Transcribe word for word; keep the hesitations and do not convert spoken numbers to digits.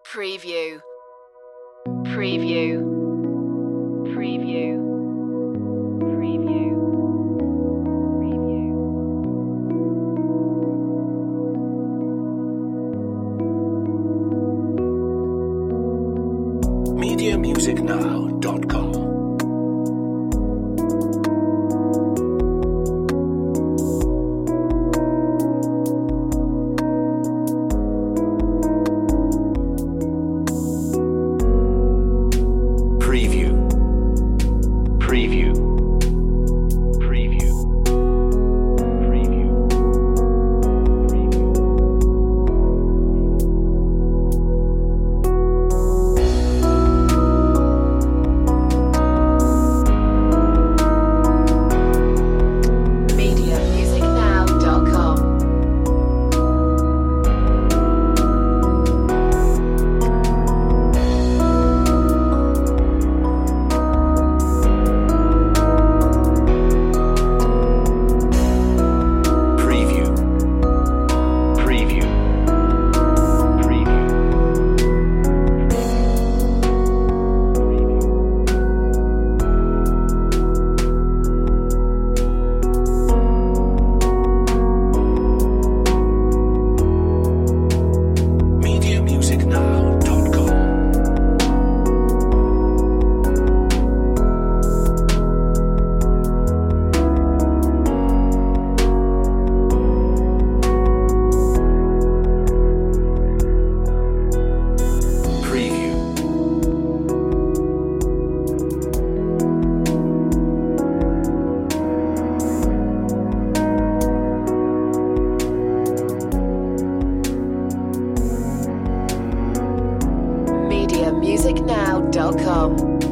Preview. Preview. Preview. Preview. Preview. media music now dot com. Preview. Preview. Preview. Preview. Preview. media music now dot com. Preview. Preview. Preview. media music now dot com. Preview. media music now dot com.